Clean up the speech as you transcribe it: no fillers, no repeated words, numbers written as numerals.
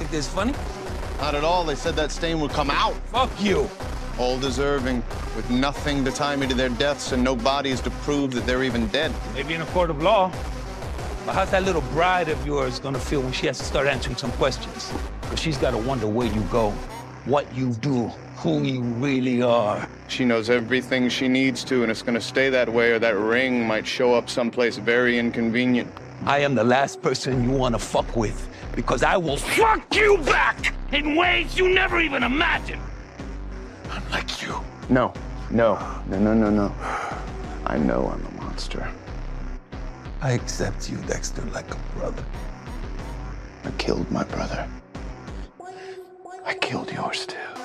think this funny? Not at all. They said that stain would come out. Fuck you. All deserving, with nothing to tie me to their deaths and no bodies to prove that they're even dead. Maybe in a court of law. But how's that little bride of yours gonna feel when she has to start answering some questions? Because she's gotta wonder where you go, what you do, who you really are. She knows everything she needs to, and it's gonna stay that way, or that ring might show up someplace very inconvenient. I am the last person you wanna fuck with, because I will fuck you back in ways you never even imagined. Unlike you. No. I know I'm a monster. I accept you, Dexter, like a brother. I killed my brother. I killed yours too.